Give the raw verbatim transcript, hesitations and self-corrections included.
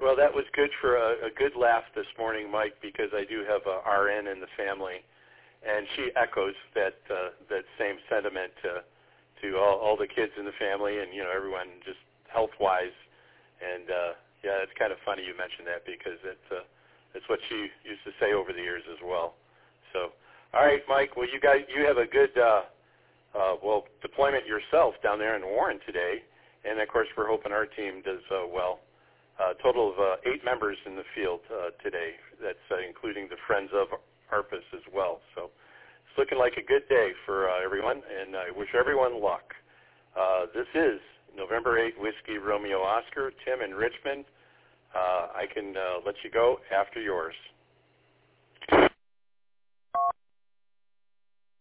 Well, that was good for a, a good laugh this morning, Mike, because I do have a R N in the family, and she echoes that uh, that same sentiment to to all, all the kids in the family and, you know, everyone just health-wise. And, uh, yeah, it's kind of funny you mentioned that because it's, uh, it's what she used to say over the years as well. So, all right, Mike, well, you guys, you have a good, uh, uh, well, deployment yourself down there in Warren today. And, of course, we're hoping our team does uh, well. A uh, total of uh, eight members in the field uh, today. That's uh, including the Friends of ARPAS as well. So it's looking like a good day for uh, everyone, and I wish everyone luck. Uh, this is November eighth, Whiskey Romeo Oscar, Tim in Richmond. Uh, I can uh, let you go after yours.